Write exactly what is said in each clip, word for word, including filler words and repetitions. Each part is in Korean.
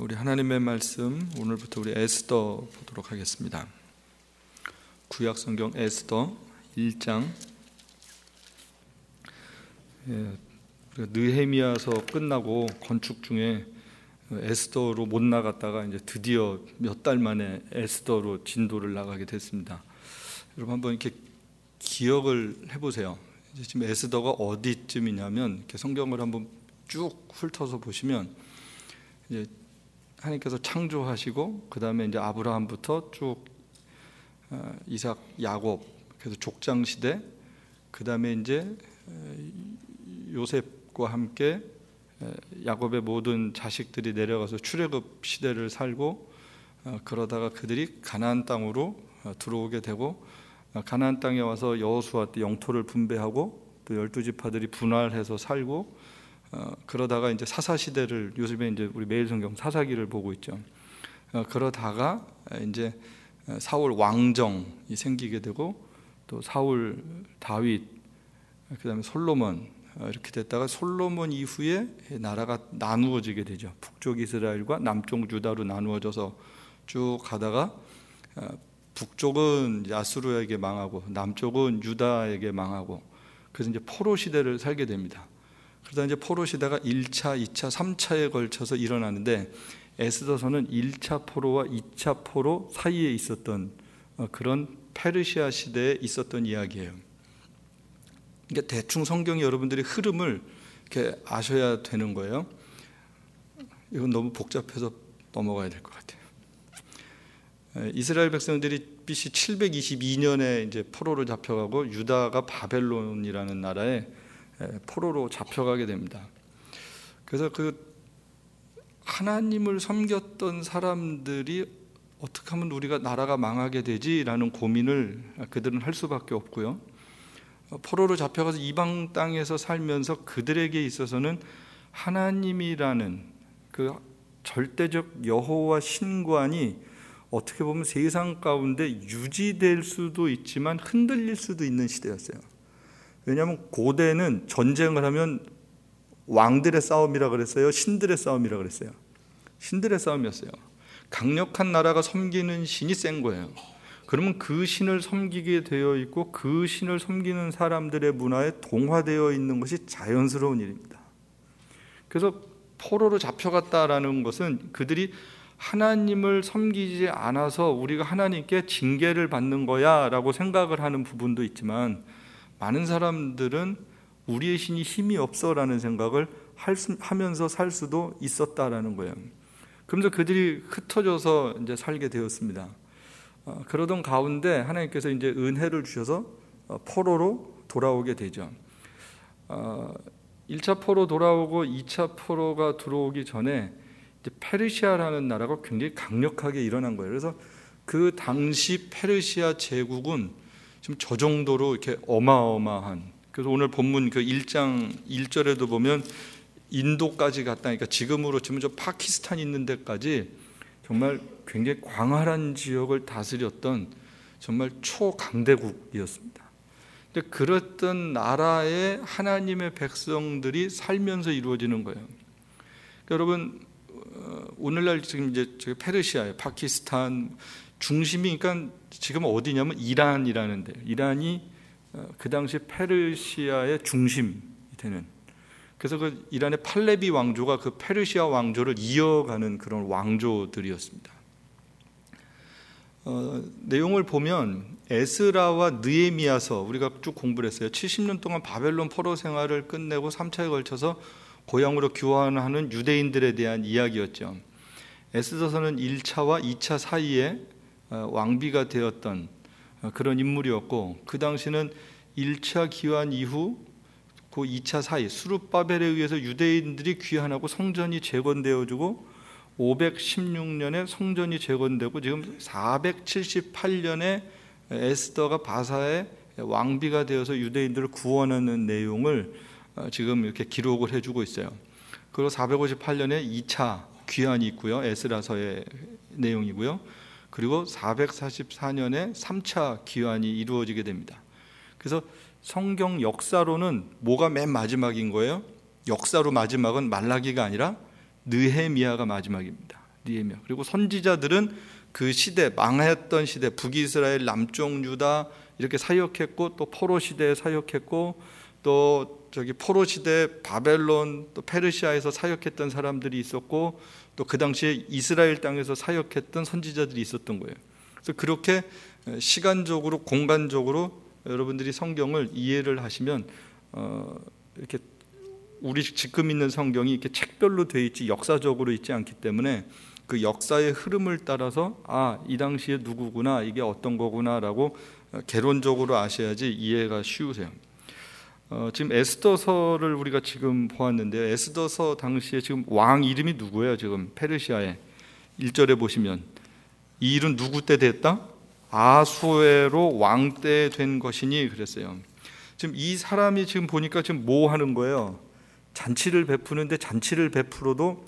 우리 하나님의 말씀 오늘부터 우리 에스더 보도록 하겠습니다. 구약 성경 에스더 일 장. 예, 느헤미야서 끝나고 건축 중에 에스더로 못 나갔다가 이제 드디어 몇 달 만에 에스더로 진도를 나가게 됐습니다. 여러분 한번 이렇게 기억을 해보세요. 이제 지금 에스더가 어디쯤이냐면 이렇게 성경을 한번 쭉 훑어서 보시면 이제 하나님께서 창조하시고 그 다음에 이제 아브라함부터 쭉 이삭, 야곱, 그래서 족장 시대, 그 다음에 이제 요셉과 함께 야곱의 모든 자식들이 내려가서 출애굽 시대를 살고 그러다가 그들이 가나안 땅으로 들어오게 되고 가나안 땅에 와서 여호수아 때 영토를 분배하고 또 열두 지파들이 분할해서 살고 어, 그러다가 이제 사사 시대를 요즘에 이제 우리 매일 성경 사사기를 보고 있죠. 어, 그러다가 이제 사울 왕정이 생기게 되고 또 사울, 다윗, 그다음에 솔로몬 어, 이렇게 됐다가 솔로몬 이후에 나라가 나누어지게 되죠. 북쪽 이스라엘과 남쪽 유다로 나누어져서 쭉 가다가 어, 북쪽은 이제 아수르에게 망하고 남쪽은 유다에게 망하고 그래서 이제 포로 시대를 살게 됩니다. 그러다 이제 포로 시대가 일 차, 이 차, 삼 차에 걸쳐서 일어나는데 에스더서는 일 차 포로와 이 차 포로 사이에 있었던 그런 페르시아 시대에 있었던 이야기예요. 그러니까 대충 성경의 여러분들이 흐름을 이렇게 아셔야 되는 거예요. 이건 너무 복잡해서 넘어가야 될 것 같아요. 이스라엘 백성들이 비씨 칠백이십이 년에 이제 포로로 잡혀가고 유다가 바벨론이라는 나라에 포로로 잡혀가게 됩니다. 그래서 그 하나님을 섬겼던 사람들이 어떻게 하면 우리가 나라가 망하게 되지라는 고민을 그들은 할 수밖에 없고요. 포로로 잡혀가서 이방 땅에서 살면서 그들에게 있어서는 하나님이라는 그 절대적 여호와 신관이 어떻게 보면 세상 가운데 유지될 수도 있지만 흔들릴 수도 있는 시대였어요. 왜냐하면 고대는 전쟁을 하면 왕들의 싸움이라 그랬어요? 신들의 싸움이라 그랬어요? 신들의 싸움이었어요. 강력한 나라가 섬기는 신이 센 거예요. 그러면 그 신을 섬기게 되어 있고 그 신을 섬기는 사람들의 문화에 동화되어 있는 것이 자연스러운 일입니다. 그래서 포로로 잡혀갔다라는 것은 그들이 하나님을 섬기지 않아서 우리가 하나님께 징계를 받는 거야 라고 생각을 하는 부분도 있지만 많은 사람들은 우리의 신이 힘이 없어라는 생각을 할 수, 하면서 살 수도 있었다라는 거예요. 그러면서 그들이 흩어져서 이제 살게 되었습니다. 어, 그러던 가운데 하나님께서 이제 은혜를 주셔서 어, 포로로 돌아오게 되죠. 어, 일 차 포로 돌아오고 이 차 포로가 들어오기 전에 이제 페르시아라는 나라가 굉장히 강력하게 일어난 거예요. 그래서 그 당시 페르시아 제국은 지금 저 정도로 이렇게 어마어마한, 그래서 오늘 본문 그 일 장 일 절에도 보면 인도까지 갔다니까 지금으로 치면 저 파키스탄 있는 데까지 정말 굉장히 광활한 지역을 다스렸던 정말 초강대국이었습니다. 근데 그랬던 나라에 하나님의 백성들이 살면서 이루어지는 거예요. 그러니까 여러분 오늘날 지금 이제 저기 페르시아에 파키스탄 중심이 그러니까 지금 어디냐면 이란이라는 데, 이란이 그 당시 페르시아의 중심이 되는, 그래서 그 이란의 팔레비 왕조가 그 페르시아 왕조를 이어가는 그런 왕조들이었습니다. 어, 내용을 보면 에스라와 느헤미야서 우리가 쭉 공부를 했어요. 칠십 년 동안 바벨론 포로 생활을 끝내고 삼 차에 걸쳐서 고향으로 귀환하는 유대인들에 대한 이야기였죠. 에스더서는 일 차와 이 차 사이에 왕비가 되었던 그런 인물이었고 그 당시는 일 차 귀환 이후 그 이 차 사이 수룹바벨에 의해서 유대인들이 귀환하고 성전이 재건되어지고 오백십육 년에 성전이 재건되고 지금 사백칠십팔 년에 에스더가 바사의 왕비가 되어서 유대인들을 구원하는 내용을 지금 이렇게 기록을 해주고 있어요. 그리고 사백오십팔 년에 이 차 귀환이 있고요. 에스라서의 내용이고요. 그리고 사백사십사 년에 삼 차 귀환이 이루어지게 됩니다. 그래서 성경 역사로는 뭐가 맨 마지막인 거예요? 역사로 마지막은 말라기가 아니라 느헤미야가 마지막입니다. 느헤미야. 그리고 선지자들은 그 시대, 망했던 시대, 북이스라엘, 남쪽 유다 이렇게 사역했고, 또 포로 시대에 사역했고, 또 저기 포로 시대 바벨론, 또 페르시아에서 사역했던 사람들이 있었고, 또 그 당시에 이스라엘 땅에서 사역했던 선지자들이 있었던 거예요. 그래서 그렇게 시간적으로, 공간적으로 여러분들이 성경을 이해를 하시면 어, 이렇게 우리 지금 있는 성경이 이렇게 책별로 되어 있지 역사적으로 있지 않기 때문에 그 역사의 흐름을 따라서 아, 이 당시에 누구구나, 이게 어떤 거구나라고 개론적으로 아셔야지 이해가 쉬우세요. 어, 지금 에스더서를 우리가 지금 보았는데요. 에스더서 당시에 지금 왕 이름이 누구예요? 지금 페르시아에 일 절에 보시면 이 일은 누구 때 됐다? 아수에로 왕 때 된 것이니 그랬어요. 지금 이 사람이 지금 보니까 지금 뭐 하는 거예요? 잔치를 베푸는데 잔치를 베풀어도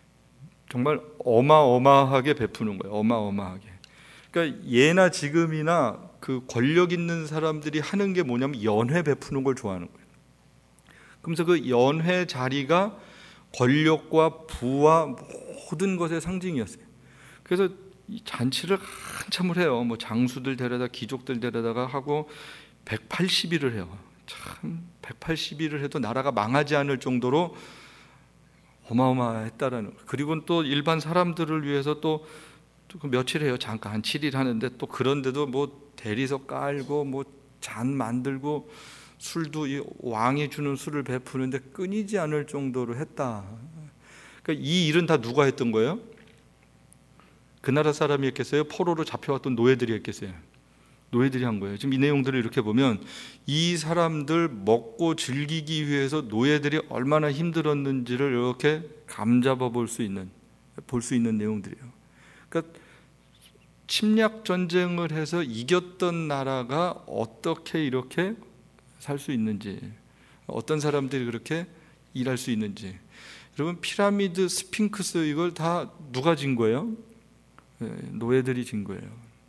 정말 어마어마하게 베푸는 거예요. 어마어마하게. 그러니까 예나 지금이나 그 권력 있는 사람들이 하는 게 뭐냐면 연회 베푸는 걸 좋아하는 거예요. 그러면서 그 연회 자리가 권력과 부와 모든 것의 상징이었어요. 그래서 이 잔치를 한참을 해요. 뭐 장수들 데려다 귀족들 데려다가 하고 백팔십 일을 해요. 참 백팔십 일을 해도 나라가 망하지 않을 정도로 어마어마했다라는 거예요. 그리고 또 일반 사람들을 위해서 또 며칠 해요. 잠깐 한 칠 일 하는데 또 그런데도 뭐 대리석 깔고 뭐 잔 만들고 술도 이 왕이 주는 술을 베푸는데 끊이지 않을 정도로 했다. 그러니까 이 일은 다 누가 했던 거예요? 그 나라 사람이 했겠어요? 포로로 잡혀왔던 노예들이 했겠어요? 노예들이 한 거예요. 지금 이 내용들을 이렇게 보면 이 사람들 먹고 즐기기 위해서 노예들이 얼마나 힘들었는지를 이렇게 감잡아 볼 수 있는 볼 수 있는 내용들이에요. 그러니까 침략 전쟁을 해서 이겼던 나라가 어떻게 이렇게 살 수 있는지, 어떤 사람들이 그렇게 일할 수 있는지. 여러분, 피라미드, 스핑크스 이걸 다 누가 진 거예요? 노예들이 진 거예요.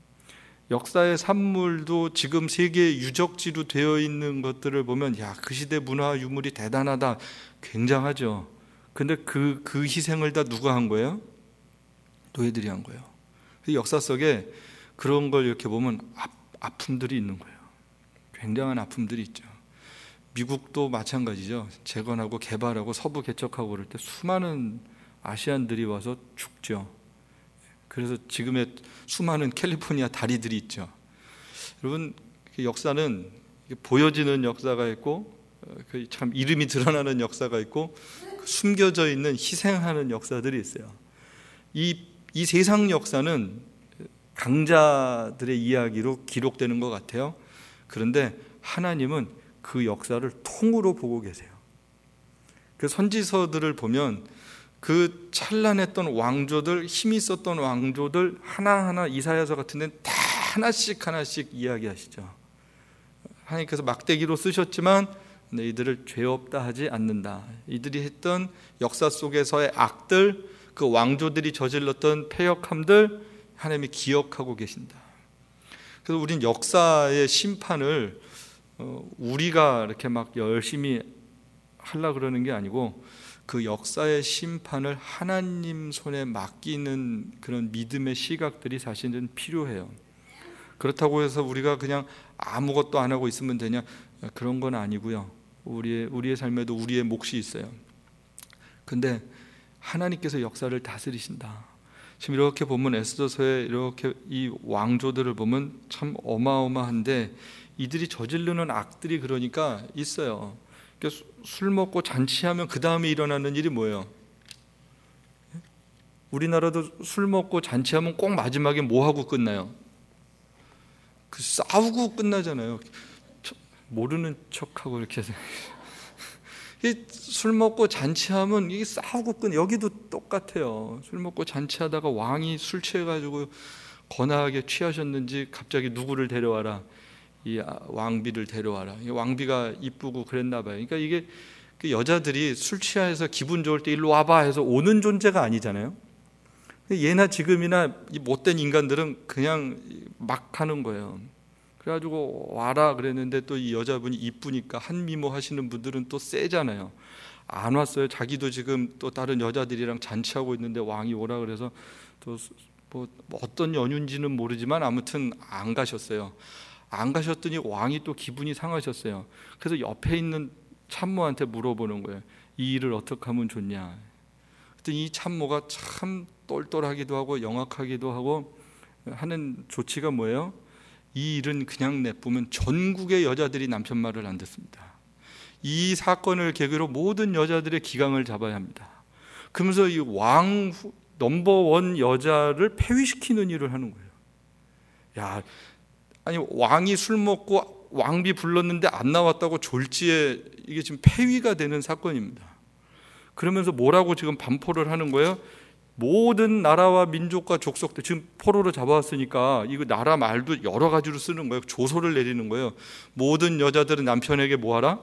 역사의 산물도 지금 세계 유적지로 되어 있는 것들을 보면 야, 그 시대 문화 유물이 대단하다, 굉장하죠. 근데 그, 그 희생을 다 누가 한 거예요? 노예들이 한 거예요. 역사 속에 그런 걸 이렇게 보면 아, 아픔들이 있는 거예요. 굉장한 아픔들이 있죠. 미국도 마찬가지죠. 재건하고 개발하고 서부 개척하고 그럴 때 수많은 아시안들이 와서 죽죠. 그래서 지금의 수많은 캘리포니아 다리들이 있죠. 여러분, 역사는 보여지는 역사가 있고 참 이름이 드러나는 역사가 있고 숨겨져 있는 희생하는 역사들이 있어요. 이, 이 세상 역사는 강자들의 이야기로 기록되는 것 같아요. 그런데 하나님은 그 역사를 통으로 보고 계세요. 그 선지서들을 보면 그 찬란했던 왕조들, 힘이 있었던 왕조들 하나하나 이사야서 같은 데는 다 하나씩 하나씩 이야기하시죠. 하나님께서 막대기로 쓰셨지만 이들을 죄 없다 하지 않는다. 이들이 했던 역사 속에서의 악들, 그 왕조들이 저질렀던 패역함들 하나님이 기억하고 계신다. 그래서 우린 역사의 심판을 우리가 이렇게 막 열심히 하려고 그러는 게 아니고 그 역사의 심판을 하나님 손에 맡기는 그런 믿음의 시각들이 사실은 필요해요. 그렇다고 해서 우리가 그냥 아무것도 안 하고 있으면 되냐? 그런 건 아니고요. 우리의, 우리의 삶에도 우리의 몫이 있어요. 근데 하나님께서 역사를 다스리신다. 지금 이렇게 보면 에스더서에 이렇게 이 왕조들을 보면 참 어마어마한데 이들이 저지르는 악들이 그러니까 있어요. 그러니까 술 먹고 잔치하면 그 다음에 일어나는 일이 뭐예요? 우리나라도 술 먹고 잔치하면 꼭 마지막에 뭐 하고 끝나요? 그 싸우고 끝나잖아요. 모르는 척하고 이렇게 해서 술 먹고 잔치하면 이게 싸우고 끝. 여기도 똑같아요. 술 먹고 잔치하다가 왕이 술 취해가지고 거나하게 취하셨는지 갑자기 누구를 데려와라. 이 왕비를 데려와라. 왕비가 이쁘고 그랬나 봐요. 그러니까 이게 여자들이 술 취해서 기분 좋을 때 일로 와봐 해서 오는 존재가 아니잖아요. 예나 지금이나 이 못된 인간들은 그냥 막 하는 거예요. 그래가지고 와라 그랬는데 또 이 여자분이 이쁘니까 한미모 하시는 분들은 또 세잖아요. 안 왔어요. 자기도 지금 또 다른 여자들이랑 잔치하고 있는데 왕이 오라 그래서 또 뭐 어떤 연유인지는 모르지만 아무튼 안 가셨어요. 안 가셨더니 왕이 또 기분이 상하셨어요. 그래서 옆에 있는 참모한테 물어보는 거예요. 이 일을 어떻게 하면 좋냐. 그랬더니 이 참모가 참 똘똘하기도 하고 영악하기도 하고 하는 조치가 뭐예요? 이 일은 그냥 내뿜으면 전국의 여자들이 남편 말을 안 듣습니다. 이 사건을 계기로 모든 여자들의 기강을 잡아야 합니다. 그러면서 이 왕 넘버원 여자를 폐위시키는 일을 하는 거예요. 야, 아니 왕이 술 먹고 왕비 불렀는데 안 나왔다고 졸지에 이게 지금 폐위가 되는 사건입니다. 그러면서 뭐라고 지금 반포를 하는 거예요? 모든 나라와 민족과 족속들, 지금 포로로 잡아왔으니까 이거 나라 말도 여러 가지로 쓰는 거예요. 조소를 내리는 거예요. 모든 여자들은 남편에게 뭐하라?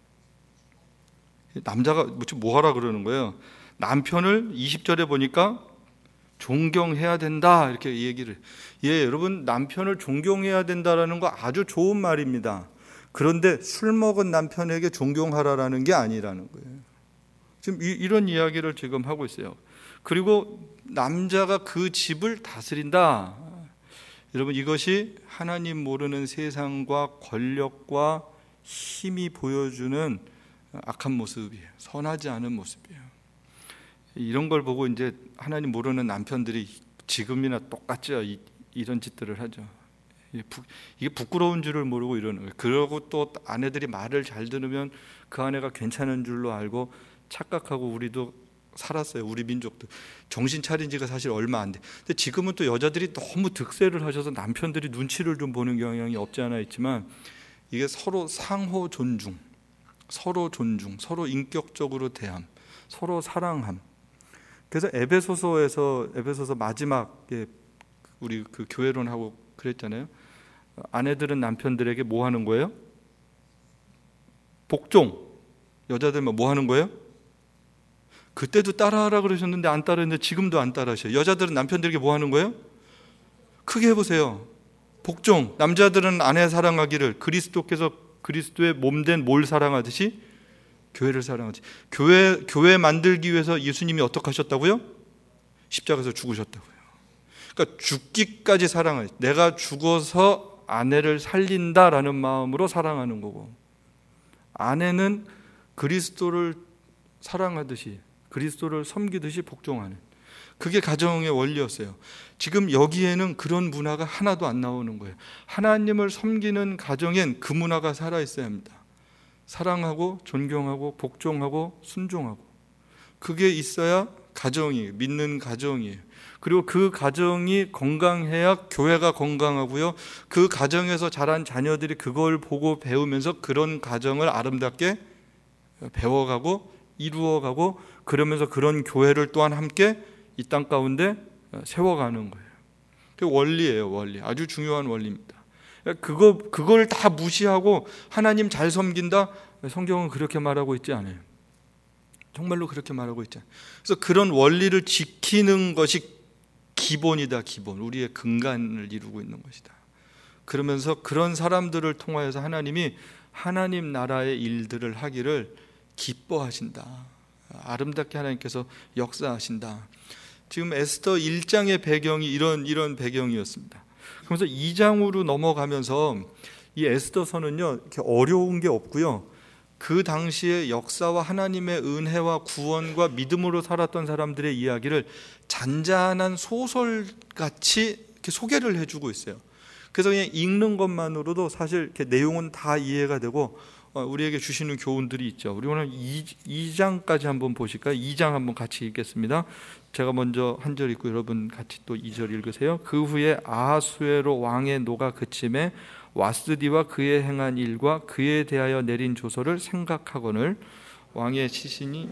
남자가 뭐하라 그러는 거예요. 남편을 이십 절에 보니까 존경해야 된다 이렇게 얘기를. 예, 여러분 남편을 존경해야 된다라는 거 아주 좋은 말입니다. 그런데 술 먹은 남편에게 존경하라라는 게 아니라는 거예요. 지금 이, 이런 이야기를 지금 하고 있어요. 그리고 남자가 그 집을 다스린다. 여러분 이것이 하나님 모르는 세상과 권력과 힘이 보여주는 악한 모습이에요. 선하지 않은 모습이에요. 이런 걸 보고 이제 하나님 모르는 남편들이 지금이나 똑같죠. 이, 이런 짓들을 하죠. 이게 부끄러운 줄을 모르고 이러는 거예요. 그러고 또 아내들이 말을 잘 들으면 그 아내가 괜찮은 줄로 알고 착각하고 우리도 살았어요. 우리 민족도 정신 차린 지가 사실 얼마 안 돼. 근데 지금은 또 여자들이 너무 득세를 하셔서 남편들이 눈치를 좀 보는 경향이 없지 않아 있지만 이게 서로 상호 존중, 서로 존중, 서로 인격적으로 대함, 서로 사랑함. 그래서 에베소서에서 에베소서 마지막에 우리 그 교회론 하고 그랬잖아요. 아내들은 남편들에게 뭐 하는 거예요? 복종. 여자들만 뭐 하는 거예요? 그때도 따라하라 그러셨는데 안 따르는데 지금도 안 따라하셔요. 여자들은 남편들에게 뭐 하는 거예요? 크게 해보세요. 복종. 남자들은 아내 사랑하기를 그리스도께서 그리스도의 몸된 뭘 사랑하듯이 교회를 사랑하지. 교회 교회 만들기 위해서 예수님이 어떻게 하셨다고요? 십자가에서 죽으셨다고요. 그러니까 죽기까지 사랑하지. 내가 죽어서 아내를 살린다라는 마음으로 사랑하는 거고, 아내는 그리스도를 사랑하듯이 그리스도를 섬기듯이 복종하는, 그게 가정의 원리였어요. 지금 여기에는 그런 문화가 하나도 안 나오는 거예요. 하나님을 섬기는 가정엔 그 문화가 살아있어야 합니다. 사랑하고 존경하고 복종하고 순종하고, 그게 있어야 가정이 믿는 가정이에요. 그리고 그 가정이 건강해야 교회가 건강하고요. 그 가정에서 자란 자녀들이 그걸 보고 배우면서 그런 가정을 아름답게 배워가고 이루어가고, 그러면서 그런 교회를 또한 함께 이 땅 가운데 세워가는 거예요. 그 원리예요, 원리. 아주 중요한 원리입니다. 그거, 그걸 다 무시하고 하나님 잘 섬긴다? 성경은 그렇게 말하고 있지 않아요. 정말로 그렇게 말하고 있지 않아요. 그래서 그런 원리를 지키는 것이 기본이다, 기본. 우리의 근간을 이루고 있는 것이다. 그러면서 그런 사람들을 통하여서 하나님이 하나님 나라의 일들을 하기를 기뻐하신다. 아름답게 하나님께서 역사하신다. 지금 에스더 일 장의 배경이 이런 이런 배경이었습니다. 그러면서 이 장으로 넘어가면서 이 에스더서는요, 이렇게 어려운 게 없고요. 그 당시의 역사와 하나님의 은혜와 구원과 믿음으로 살았던 사람들의 이야기를 잔잔한 소설같이 이렇게 소개를 해주고 있어요. 그래서 그냥 읽는 것만으로도 사실 이렇게 내용은 다 이해가 되고 우리에게 주시는 교훈들이 있죠. 우리 오늘 이 장까지 한번 보실까요? 이 장 한번 같이 읽겠습니다. 제가 먼저 한 절 읽고 여러분 같이 또 이 절 읽으세요. 그 후에 아하수에로 왕의 노가 그침에 와스디와 그의 행한 일과 그에 대하여 내린 조서를 생각하거늘 왕의 시신이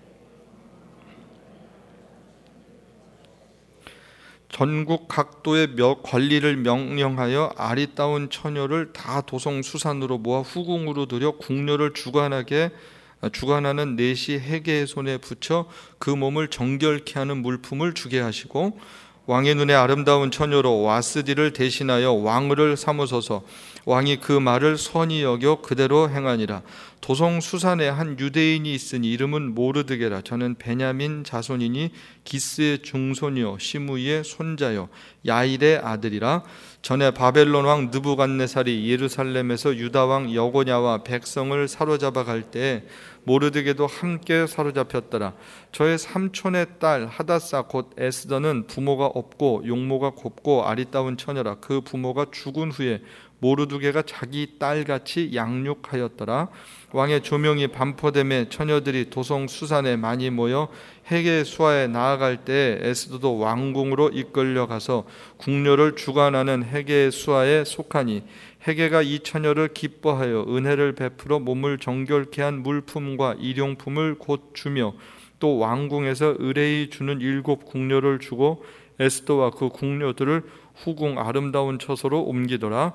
전국 각도의 관리를 명령하여 아리따운 처녀를 다 도성 수산으로 모아 후궁으로 들여 궁녀를 주관하게 주관하는 내시 해계의 손에 붙여 그 몸을 정결케 하는 물품을 주게 하시고, 왕의 눈에 아름다운 처녀로 와스디를 대신하여 왕을 삼으소서. 왕이 그 말을 선히 여겨 그대로 행하니라. 도성 수산에 한 유대인이 있으니 이름은 모르드게라. 저는 베냐민 자손이니 기스의 중손이요 시므이의 손자요 야일의 아들이라. 전에 바벨론 왕 느부갓네살이 예루살렘에서 유다 왕 여고냐와 백성을 사로잡아 갈 때에 모르드게도 함께 사로잡혔더라. 저의 삼촌의 딸 하다사 곧 에스더는 부모가 없고 용모가 곱고 아리따운 처녀라. 그 부모가 죽은 후에 모르드게가 자기 딸같이 양육하였더라. 왕의 조명이 반포됨에 처녀들이 도성 수산에 많이 모여 헤게 수하에 나아갈 때 에스더도 왕궁으로 이끌려가서 궁녀를 주관하는 헤게 수하에 속하니 헤게가 이 처녀를 기뻐하여 은혜를 베풀어 몸을 정결케 한 물품과 일용품을 곧 주며 또 왕궁에서 의뢰히 주는 일곱 궁녀를 주고 에스더와 그 궁녀들을 후궁 아름다운 처소로 옮기더라.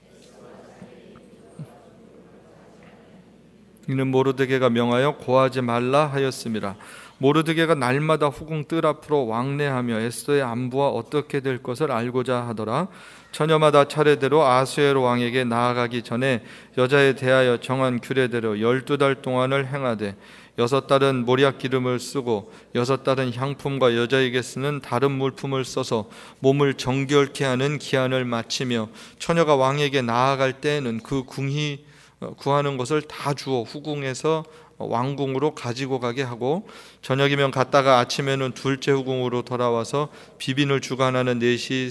이는 모르드게가 명하여 고하지 말라 하였음이라. 모르드게가 날마다 후궁 뜰 앞으로 왕래하며 에스더의 안부와 어떻게 될 것을 알고자 하더라. 처녀마다 차례대로 아수에로 왕에게 나아가기 전에 여자에 대하여 정한 규례대로 열두 달 동안을 행하되 여섯 달은 모략 기름을 쓰고 여섯 달은 향품과 여자에게 쓰는 다른 물품을 써서 몸을 정결케 하는 기한을 마치며 처녀가 왕에게 나아갈 때에는 그 궁이 구하는 것을 다 주어 후궁에서 왕궁으로 가지고 가게 하고 저녁이면 갔다가 아침에는 둘째 후궁으로 돌아와서 비빈을 주관하는 넷이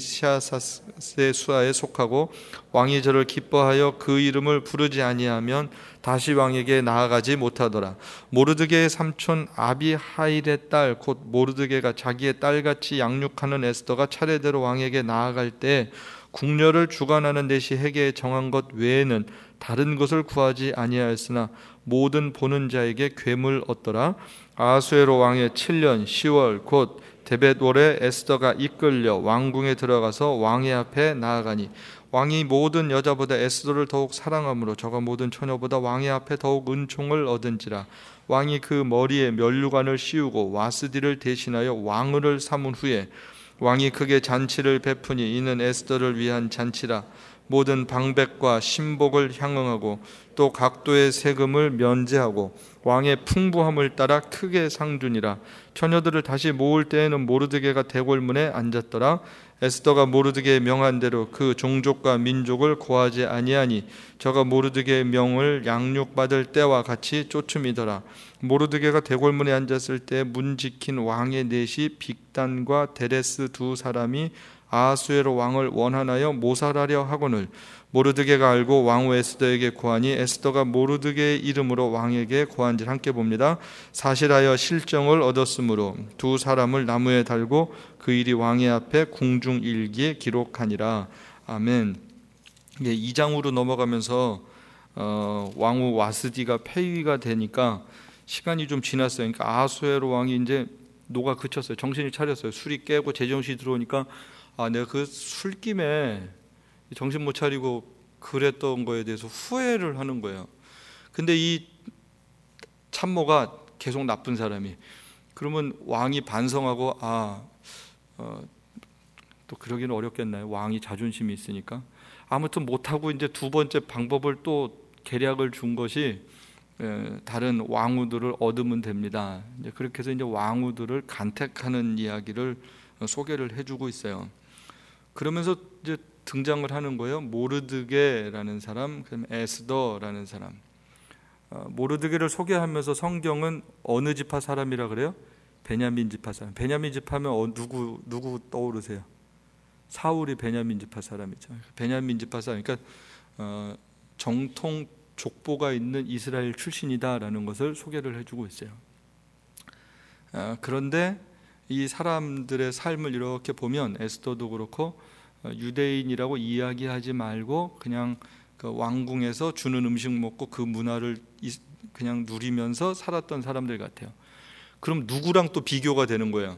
시아사세 수하에 속하고 왕이 저를 기뻐하여 그 이름을 부르지 아니하면 다시 왕에게 나아가지 못하더라. 모르드게의 삼촌 아비하일의 딸 곧 모르드게가 자기의 딸같이 양육하는 에스더가 차례대로 왕에게 나아갈 때 궁녀를 주관하는 넷이 헤게에 정한 것 외에는 다른 것을 구하지 아니하였으나 모든 보는 자에게 괴물 얻더라. 아수에로 왕의 칠 년 시월 곧 데벳월에 에스더가 이끌려 왕궁에 들어가서 왕의 앞에 나아가니 왕이 모든 여자보다 에스더를 더욱 사랑하므로 저가 모든 처녀보다 왕의 앞에 더욱 은총을 얻은지라. 왕이 그 머리에 면류관을 씌우고 와스디를 대신하여 왕을 삼은 후에 왕이 크게 잔치를 베푸니 이는 에스더를 위한 잔치라. 모든 방백과 신복을 향응하고 또 각도의 세금을 면제하고 왕의 풍부함을 따라 크게 상주니라. 처녀들을 다시 모을 때에는 모르드게가 대궐문에 앉았더라. 에스더가 모르드게의 명한 대로 그 종족과 민족을 고하지 아니하니 저가 모르드게의 명을 양육받을 때와 같이 쫓음이더라. 모르드게가 대궐문에 앉았을 때 문 지킨 왕의 넷이 빅단과 데레스 두 사람이 아하수에로 왕을 원하나여 모살하려 하거늘 모르드게가 알고 왕후 에스더에게 고하니 에스더가 모르드게의 이름으로 왕에게 고한지를 함께 봅니다. 사실하여 실정을 얻었으므로 두 사람을 나무에 달고 그 일이 왕의 앞에 궁중일기에 기록하니라. 아멘. 이 장으로 넘어가면서 어, 왕후 와스디가 폐위가 되니까 시간이 좀 지났어요. 그러니까 아하수에로 왕이 이제 노가 그쳤어요. 정신이 차렸어요. 술이 깨고 제정신이 들어오니까 아, 내가 그 술김에 정신 못 차리고 그랬던 거에 대해서 후회를 하는 거예요. 근데 이 참모가 계속 나쁜 사람이 그러면 왕이 반성하고 아, 어, 또 그러기는 어렵겠나요? 왕이 자존심이 있으니까 아무튼 못하고 이제 두 번째 방법을 또 계략을 준 것이 에, 다른 왕후들을 얻으면 됩니다. 이제 그렇게 해서 이제 왕후들을 간택하는 이야기를 소개를 해주고 있어요. 그러면서 이제 등장을 하는 거예요. 모르드게라는 사람, 그다음에 에스더라는 사람. 어, 모르드게를 소개하면서 성경은 어느 지파 사람이라 그래요? 베냐민 지파 사람. 베냐민 지파면 어, 누구 누구 떠오르세요? 사울이 베냐민 지파 사람이죠. 베냐민 지파 사람. 그러니까 어, 정통 족보가 있는 이스라엘 출신이다라는 것을 소개를 해주고 있어요. 어, 그런데 이 사람들의 삶을 이렇게 보면 에스더도 그렇고 유대인이라고 이야기하지 말고 그냥 그 왕궁에서 주는 음식 먹고 그 문화를 그냥 누리면서 살았던 사람들 같아요. 그럼 누구랑 또 비교가 되는 거예요?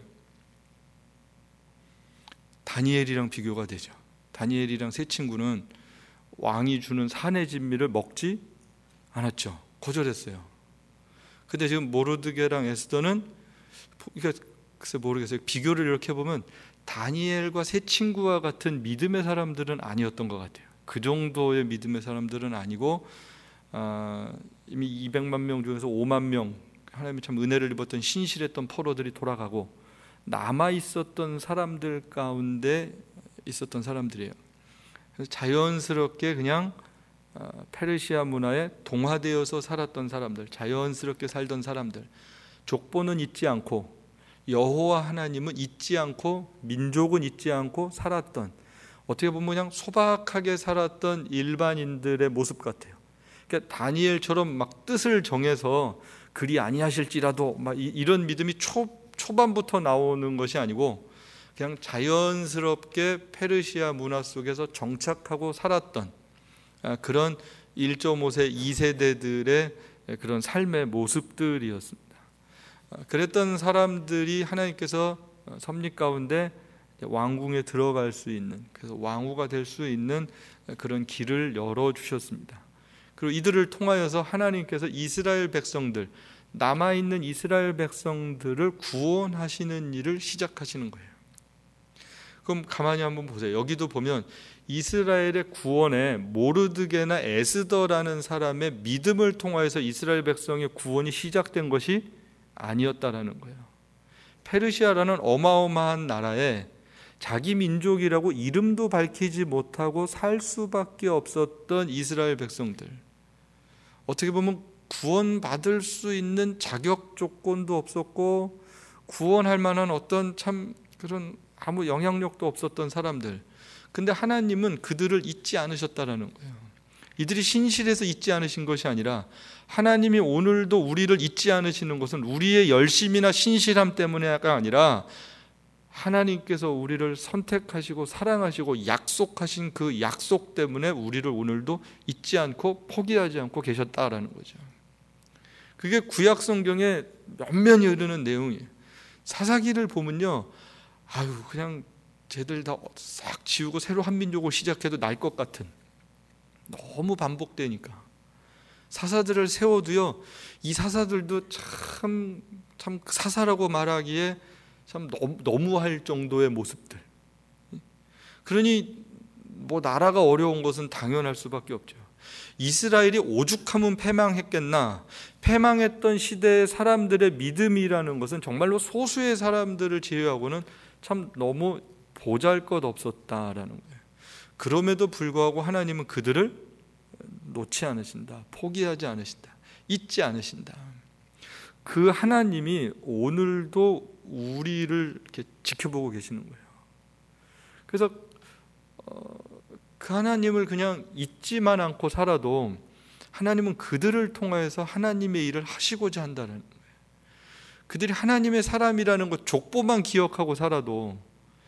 다니엘이랑 비교가 되죠. 다니엘이랑 세 친구는 왕이 주는 산의 진미를 먹지 않았죠. 거절했어요. 근데 지금 모르드게랑 에스더는 그러니까 글쎄 모르겠어요. 비교를 이렇게 보면 다니엘과 세 친구와 같은 믿음의 사람들은 아니었던 것 같아요. 그 정도의 믿음의 사람들은 아니고 어, 이미 이백만 명 중에서 오만 명 하나님이 참 은혜를 입었던 신실했던 포로들이 돌아가고 남아 있었던 사람들 가운데 있었던 사람들이에요. 그래서 자연스럽게 그냥 페르시아 문화에 동화되어서 살았던 사람들, 자연스럽게 살던 사람들, 족보는 잊지 않고 여호와 하나님은 잊지 않고 민족은 잊지 않고 살았던, 어떻게 보면 그냥 소박하게 살았던 일반인들의 모습 같아요. 그러니까 다니엘처럼 막 뜻을 정해서 그리 아니하실지라도 막 이런 믿음이 초, 초반부터 나오는 것이 아니고 그냥 자연스럽게 페르시아 문화 속에서 정착하고 살았던 그런 일 점 오 세, 이 세대들의 그런 삶의 모습들이었습니다. 그랬던 사람들이 하나님께서 섭리 가운데 왕궁에 들어갈 수 있는, 그래서 왕후가 될 수 있는 그런 길을 열어주셨습니다. 그리고 이들을 통하여서 하나님께서 이스라엘 백성들, 남아있는 이스라엘 백성들을 구원하시는 일을 시작하시는 거예요. 그럼 가만히 한번 보세요. 여기도 보면 이스라엘의 구원에 모르드게나 에스더라는 사람의 믿음을 통하여서 이스라엘 백성의 구원이 시작된 것이 아니었다라는 거예요. 페르시아라는 어마어마한 나라에 자기 민족이라고 이름도 밝히지 못하고 살 수밖에 없었던 이스라엘 백성들, 어떻게 보면 구원받을 수 있는 자격 조건도 없었고 구원할 만한 어떤 참 그런 아무 영향력도 없었던 사람들, 근데 하나님은 그들을 잊지 않으셨다라는 거예요. 이들이 신실해서 잊지 않으신 것이 아니라 하나님이 오늘도 우리를 잊지 않으시는 것은 우리의 열심이나 신실함 때문에가 아니라 하나님께서 우리를 선택하시고 사랑하시고 약속하신 그 약속 때문에 우리를 오늘도 잊지 않고 포기하지 않고 계셨다라는 거죠. 그게 구약 성경에 면면이 흐르는 내용이에요. 사사기를 보면요, 아유 그냥 쟤들 다 싹 지우고 새로 한 민족을 시작해도 날 것 같은, 너무 반복되니까 사사들을 세워도요, 이 사사들도 참, 참 사사라고 말하기에 참 너무, 너무할 정도의 모습들. 그러니 뭐 나라가 어려운 것은 당연할 수밖에 없죠. 이스라엘이 오죽하면 패망했겠나. 패망했던 시대의 사람들의 믿음이라는 것은 정말로 소수의 사람들을 제외하고는 참 너무 보잘것없었다라는 거예요. 그럼에도 불구하고 하나님은 그들을 놓지 않으신다, 포기하지 않으신다, 잊지 않으신다. 그 하나님이 오늘도 우리를 이렇게 지켜보고 계시는 거예요. 그래서 어, 그 하나님을 그냥 잊지만 않고 살아도 하나님은 그들을 통해서 하나님의 일을 하시고자 한다는 거예요. 그들이 하나님의 사람이라는 것 족보만 기억하고 살아도,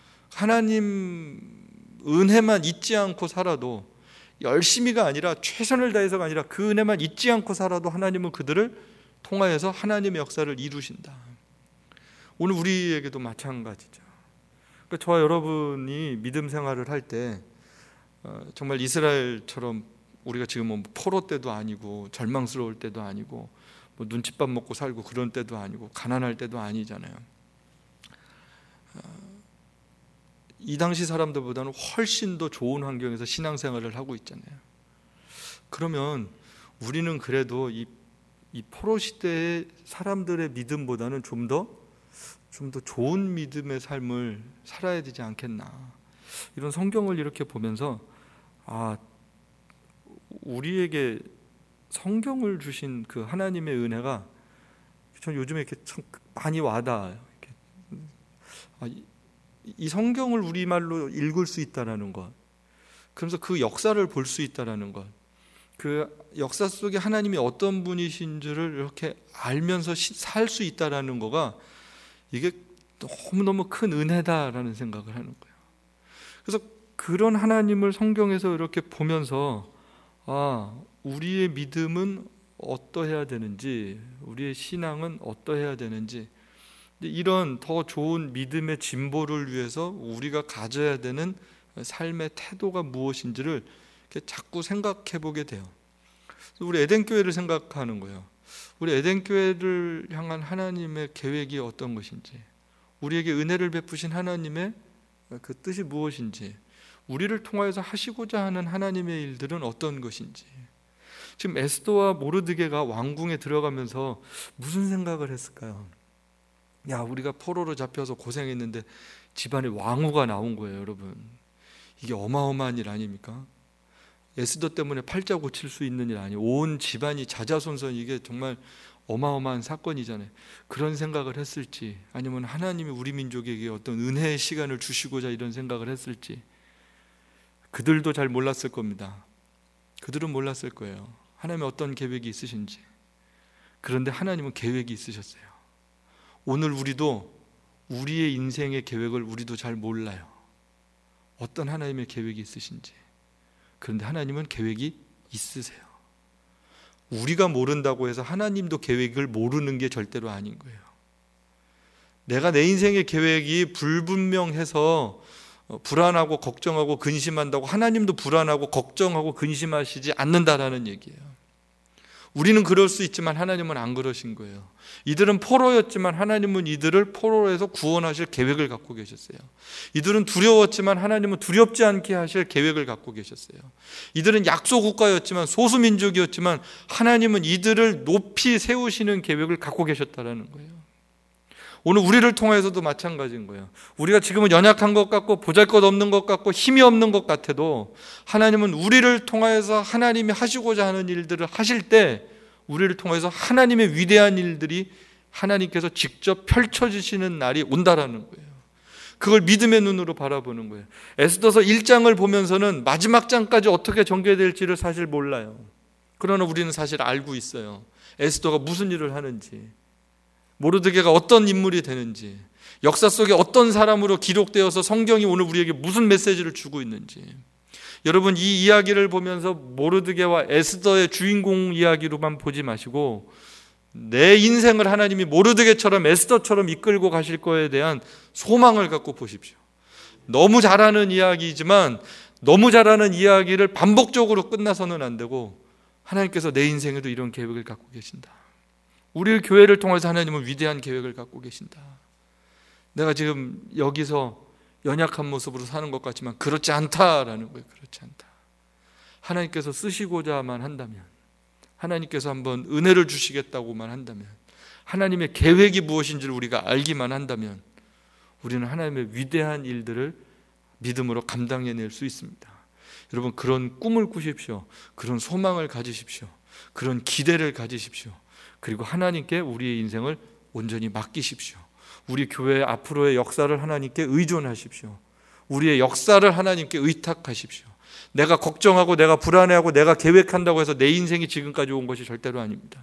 하나님 은혜만 잊지 않고 살아도, 열심히가 아니라 최선을 다해서가 아니라 그 은혜만 잊지 않고 살아도 하나님은 그들을 통하여서 하나님의 역사를 이루신다. 오늘 우리에게도 마찬가지죠. 그러니까 저와 여러분이 믿음 생활을 할 때 정말 이스라엘처럼 우리가 지금 뭐 포로 때도 아니고 절망스러울 때도 아니고 뭐 눈칫밥 먹고 살고 그런 때도 아니고 가난할 때도 아니잖아요. 이 당시 사람들보다는 훨씬 더 좋은 환경에서 신앙생활을 하고 있잖아요. 그러면 우리는 그래도 이, 이 포로 시대의 사람들의 믿음보다는 좀 더 좀 더 좋은 믿음의 삶을 살아야 되지 않겠나. 이런 성경을 이렇게 보면서 아, 우리에게 성경을 주신 그 하나님의 은혜가 전 요즘에 이렇게 참 많이 와닿아요. 이렇게. 아, 이, 이 성경을 우리말로 읽을 수 있다라는 것, 그러면서 그 역사를 볼 수 있다라는 것, 그 역사 속에 하나님이 어떤 분이신 줄을 이렇게 알면서 살 수 있다라는 거가 이게 너무너무 큰 은혜다라는 생각을 하는 거예요. 그래서 그런 하나님을 성경에서 이렇게 보면서 아, 우리의 믿음은 어떠해야 되는지, 우리의 신앙은 어떠해야 되는지, 이런 더 좋은 믿음의 진보를 위해서 우리가 가져야 되는 삶의 태도가 무엇인지를 이렇게 자꾸 생각해 보게 돼요. 우리 에덴교회를 생각하는 거예요. 우리 에덴교회를 향한 하나님의 계획이 어떤 것인지, 우리에게 은혜를 베푸신 하나님의 그 뜻이 무엇인지, 우리를 통하여서 하시고자 하는 하나님의 일들은 어떤 것인지, 지금 에스더와 모르드게가 왕궁에 들어가면서 무슨 생각을 했을까요? 야, 우리가 포로로 잡혀서 고생했는데 집안에 왕후가 나온 거예요, 여러분. 이게 어마어마한 일 아닙니까? 에스더 때문에 팔자 고칠 수 있는 일 아니에요. 온 집안이 자자손손, 이게 정말 어마어마한 사건이잖아요. 그런 생각을 했을지, 아니면 하나님이 우리 민족에게 어떤 은혜의 시간을 주시고자 이런 생각을 했을지 그들도 잘 몰랐을 겁니다. 그들은 몰랐을 거예요. 하나님의 어떤 계획이 있으신지. 그런데 하나님은 계획이 있으셨어요. 오늘 우리도 우리의 인생의 계획을 우리도 잘 몰라요. 어떤 하나님의 계획이 있으신지. 그런데 하나님은 계획이 있으세요. 우리가 모른다고 해서 하나님도 계획을 모르는 게 절대로 아닌 거예요. 내가 내 인생의 계획이 불분명해서 불안하고 걱정하고 근심한다고 하나님도 불안하고 걱정하고 근심하시지 않는다라는 얘기예요. 우리는 그럴 수 있지만 하나님은 안 그러신 거예요. 이들은 포로였지만 하나님은 이들을 포로에서 구원하실 계획을 갖고 계셨어요. 이들은 두려웠지만 하나님은 두렵지 않게 하실 계획을 갖고 계셨어요. 이들은 약소 국가였지만 소수민족이었지만 하나님은 이들을 높이 세우시는 계획을 갖고 계셨다라는 거예요. 오늘 우리를 통해서도 마찬가지인 거예요. 우리가 지금은 연약한 것 같고 보잘것없는 것 같고 힘이 없는 것 같아도 하나님은 우리를 통해서 하나님이 하시고자 하는 일들을 하실 때 우리를 통해서 하나님의 위대한 일들이 하나님께서 직접 펼쳐지시는 날이 온다라는 거예요. 그걸 믿음의 눈으로 바라보는 거예요. 에스더서 일 장을 보면서는 마지막 장까지 어떻게 전개될지를 사실 몰라요. 그러나 우리는 사실 알고 있어요. 에스더가 무슨 일을 하는지, 모르드게가 어떤 인물이 되는지, 역사 속에 어떤 사람으로 기록되어서 성경이 오늘 우리에게 무슨 메시지를 주고 있는지. 여러분, 이 이야기를 보면서 모르드게와 에스더의 주인공 이야기로만 보지 마시고 내 인생을 하나님이 모르드게처럼 에스더처럼 이끌고 가실 거에 대한 소망을 갖고 보십시오. 너무 잘하는 이야기지만 너무 잘하는 이야기를 반복적으로 끝나서는 안 되고 하나님께서 내 인생에도 이런 계획을 갖고 계신다. 우리 교회를 통해서 하나님은 위대한 계획을 갖고 계신다. 내가 지금 여기서 연약한 모습으로 사는 것 같지만 그렇지 않다라는 거예요. 그렇지 않다. 하나님께서 쓰시고자만 한다면, 하나님께서 한번 은혜를 주시겠다고만 한다면, 하나님의 계획이 무엇인지를 우리가 알기만 한다면 우리는 하나님의 위대한 일들을 믿음으로 감당해낼 수 있습니다. 여러분, 그런 꿈을 꾸십시오. 그런 소망을 가지십시오. 그런 기대를 가지십시오. 그리고 하나님께 우리의 인생을 온전히 맡기십시오. 우리 교회의 앞으로의 역사를 하나님께 의존하십시오. 우리의 역사를 하나님께 의탁하십시오. 내가 걱정하고 내가 불안해하고 내가 계획한다고 해서 내 인생이 지금까지 온 것이 절대로 아닙니다.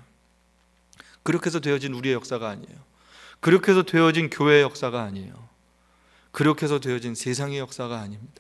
그렇게 해서 되어진 우리의 역사가 아니에요. 그렇게 해서 되어진 교회의 역사가 아니에요. 그렇게 해서 되어진 세상의 역사가 아닙니다.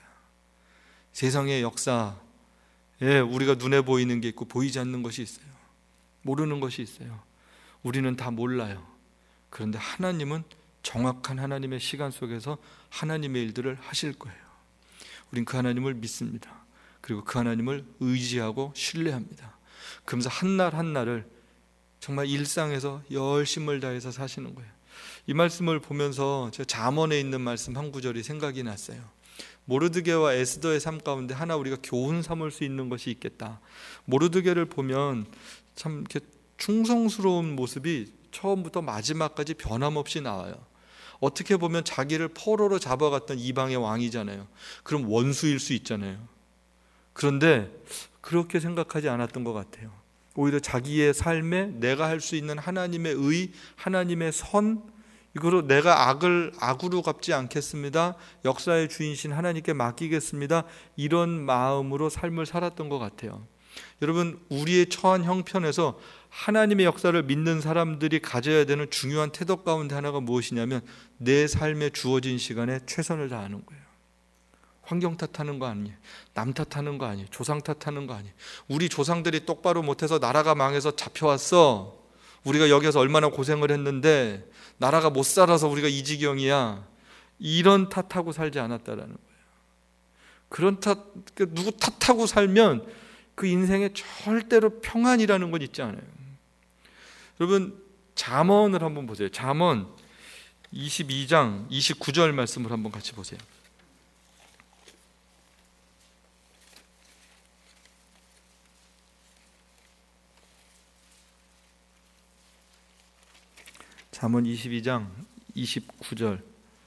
세상의 역사에 우리가 눈에 보이는 게 있고 보이지 않는 것이 있어요. 모르는 것이 있어요. 우리는 다 몰라요. 그런데 하나님은 정확한 하나님의 시간 속에서 하나님의 일들을 하실 거예요. 우린 그 하나님을 믿습니다. 그리고 그 하나님을 의지하고 신뢰합니다. 그러면서 한날 한날을 정말 일상에서 열심을 다해서 사시는 거예요. 이 말씀을 보면서 제가 잠언에 있는 말씀 한 구절이 생각이 났어요. 모르드게와 에스더의 삶 가운데 하나 우리가 교훈 삼을 수 있는 것이 있겠다. 모르드게를 보면 참 이렇게 충성스러운 모습이 처음부터 마지막까지 변함없이 나와요. 어떻게 보면 자기를 포로로 잡아갔던 이방의 왕이잖아요. 그럼 원수일 수 있잖아요. 그런데 그렇게 생각하지 않았던 것 같아요. 오히려 자기의 삶에 내가 할 수 있는 하나님의 의, 하나님의 선, 이거로 내가 악을 악으로 갚지 않겠습니다. 역사의 주인신 하나님께 맡기겠습니다. 이런 마음으로 삶을 살았던 것 같아요. 여러분, 우리의 처한 형편에서 하나님의 역사를 믿는 사람들이 가져야 되는 중요한 태도 가운데 하나가 무엇이냐면 내 삶에 주어진 시간에 최선을 다하는 거예요. 환경 탓하는 거 아니에요. 남 탓하는 거 아니에요. 조상 탓하는 거 아니에요. 우리 조상들이 똑바로 못해서 나라가 망해서 잡혀왔어. 우리가 여기서 얼마나 고생을 했는데 나라가 못 살아서 우리가 이 지경이야. 이런 탓하고 살지 않았다라는 거예요. 그런 탓, 누구 탓하고 살면 그 인생에 절대로 평안이라는 건 있지 않아요. 여러분, 잠언을 한번 보세요. 잠언 이십이 장 이십구 절 말씀을 한번 같이 보세요. 잠언 이십이 장 이십구 절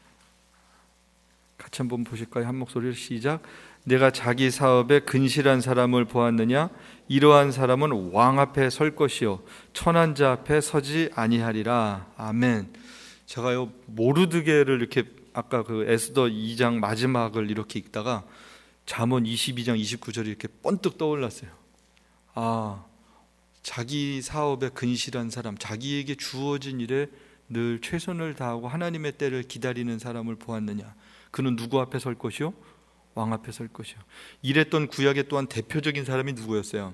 같이 한번 보실까요? 한 목소리로 시작. 내가 자기 사업에 근실한 사람을 보았느냐? 이러한 사람은 왕 앞에 설 것이요 천한 자 앞에 서지 아니하리라. 아멘. 제가요 모르드게를 이렇게 아까 그 에스더 이 장 마지막을 이렇게 읽다가 잠언 이십이 장 이십구 절이 이렇게 번뜩 떠올랐어요. 아, 자기 사업에 근실한 사람, 자기에게 주어진 일에 늘 최선을 다하고 하나님의 때를 기다리는 사람을 보았느냐? 그는 누구 앞에 설 것이요? 왕 앞에 설 것이요. 이랬던 구약의 또한 대표적인 사람이 누구였어요?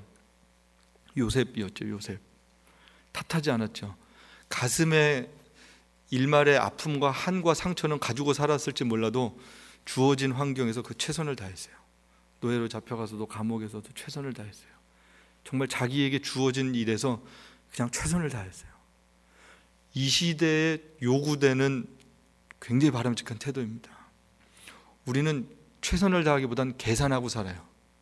요셉이었죠. 요셉. 탓하지 않았죠. 가슴에 일말의 아픔과 한과 상처는 가지고 살았을지 몰라도 주어진 환경에서 그 최선을 다했어요. 노예로 잡혀가서도 감옥에서도 최선을 다했어요. 정말 자기에게 주어진 일에서 그냥 최선을 다했어요. 이 시대에 요구되는 굉장히 바람직한 태도입니다. 우리는 최선을 다하기보단 계산하고 살아요.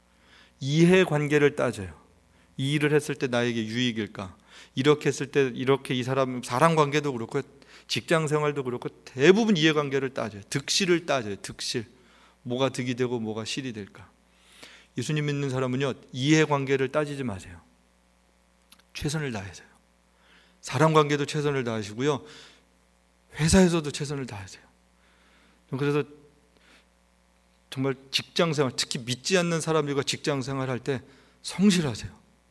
이해관계를 따져요. 이 일을 했을 때 나에게 유익일까? 이렇게 했을 때 이렇게 이 사람 사람관계도 그렇고 직장생활도 그렇고 대부분 이해관계를 따져요. 득실을 따져요. 득실. 뭐가 득이 되고 뭐가 실이 될까? 예수님 믿는 사람은요 이해관계를 따지지 마세요. 최선을 다하세요. 사람관계도 최선을 다하시고요 회사에서도 최선을 다하세요. 그래서 정말 직장생활, 특히 믿지 않는 사람들과 직장생활 할 때 성실하세요.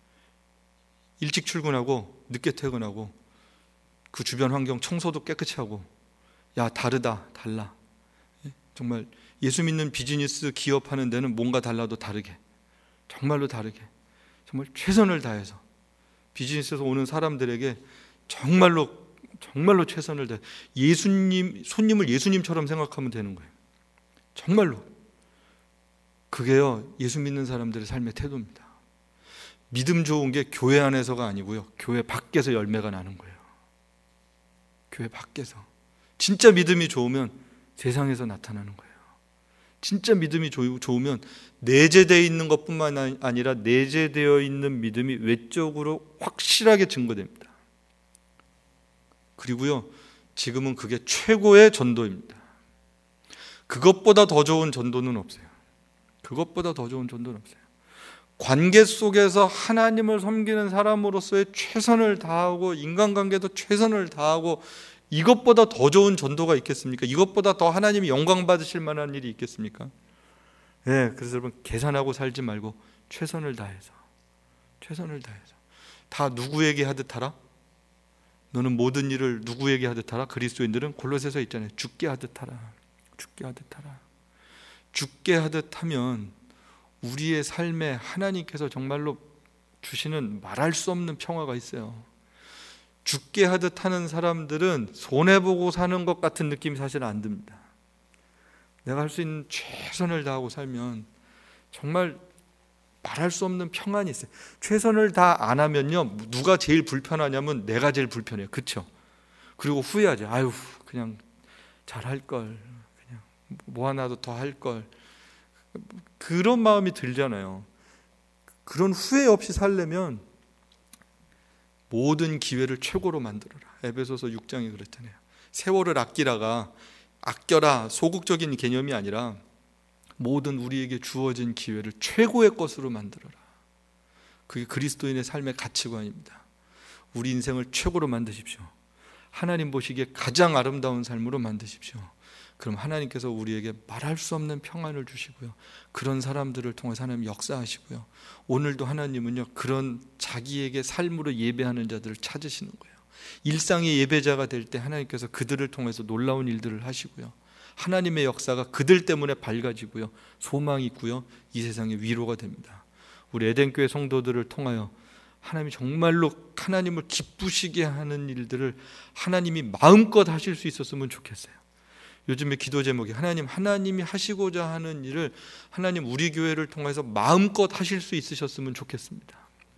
일찍 출근하고 늦게 퇴근하고 그 주변 환경 청소도 깨끗이 하고, 야 다르다 달라. 정말 예수 믿는 비즈니스 기업하는 데는 뭔가 달라도 다르게, 정말로 다르게 정말 최선을 다해서 비즈니스에서 오는 사람들에게 정말로 정말로 최선을 다해 예수님 손님을 예수님처럼 생각하면 되는 거예요. 정말로 그게요 예수 믿는 사람들의 삶의 태도입니다. 믿음 좋은 게 교회 안에서가 아니고요 교회 밖에서 열매가 나는 거예요. 교회 밖에서 진짜 믿음이 좋으면 세상에서 나타나는 거예요. 진짜 믿음이 좋으면 내재되어 있는 것뿐만 아니라 내재되어 있는 믿음이 외적으로 확실하게 증거됩니다. 그리고요 지금은 그게 최고의 전도입니다. 그것보다 더 좋은 전도는 없어요. 그것보다 더 좋은 전도는 없어요. 관계 속에서 하나님을 섬기는 사람으로서의 최선을 다하고 인간관계도 최선을 다하고 이것보다 더 좋은 전도가 있겠습니까? 이것보다 더 하나님이 영광 받으실 만한 일이 있겠습니까? 네, 그래서 여러분 계산하고 살지 말고 최선을 다해서 최선을 다해서 다 누구에게 하듯 하라? 너는 모든 일을 누구에게 하듯 하라? 그리스도인들은 골로새서 있잖아요. 죽게 하듯 하라. 죽게 하듯 하라. 죽게 하듯 하면 우리의 삶에 하나님께서 정말로 주시는 말할 수 없는 평화가 있어요. 죽게 하듯 하는 사람들은 손해보고 사는 것 같은 느낌이 사실 안 듭니다. 내가 할 수 있는 최선을 다하고 살면 정말 말할 수 없는 평안이 있어요. 최선을 다 안 하면요 누가 제일 불편하냐면 내가 제일 불편해요. 그렇죠? 그리고 후회하죠. 아유 그냥 잘할 걸, 그냥 뭐 하나도 더 할 걸, 그런 마음이 들잖아요. 그런 후회 없이 살려면 모든 기회를 최고로 만들어라. 에베소서 육 장이 그랬잖아요. 세월을 아끼라가 아껴라 소극적인 개념이 아니라 모든 우리에게 주어진 기회를 최고의 것으로 만들어라. 그게 그리스도인의 삶의 가치관입니다. 우리 인생을 최고로 만드십시오. 하나님 보시기에 가장 아름다운 삶으로 만드십시오. 그럼 하나님께서 우리에게 말할 수 없는 평안을 주시고요 그런 사람들을 통해서 하나님 역사하시고요 오늘도 하나님은요 그런 자기에게 삶으로 예배하는 자들을 찾으시는 거예요. 일상의 예배자가 될 때 하나님께서 그들을 통해서 놀라운 일들을 하시고요 하나님의 역사가 그들 때문에 밝아지고요 소망이 있고요 이 세상에 위로가 됩니다. 우리 에덴교회 성도들을 통하여 하나님이 정말로 하나님을 기쁘시게 하는 일들을 하나님이 마음껏 하실 수 있었으면 좋겠어요. 요즘에 기도 제목이 하나님 하나님이 하시고자 하는 일을 하나님 우리 교회를 통해서 마음껏 하실 수 있으셨으면 좋겠습니다.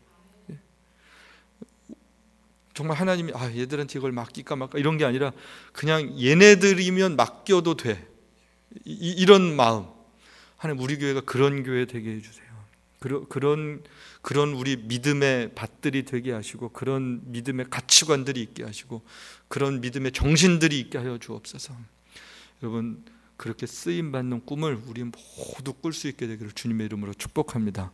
정말 하나님이 아 얘들한테 이걸 맡길까 말까 이런 게 아니라 그냥 얘네들이면 맡겨도 돼 이, 이런 마음, 하나님 우리 교회가 그런 교회 되게 해주세요. 그런 그런 그런 우리 믿음의 밭들이 되게 하시고, 그런 믿음의 가치관들이 있게 하시고, 그런 믿음의 정신들이 있게 하여 주옵소서. 여러분, 그렇게 쓰임 받는 꿈을 우리 모두 꿀 수 있게 되기를 주님의 이름으로 축복합니다.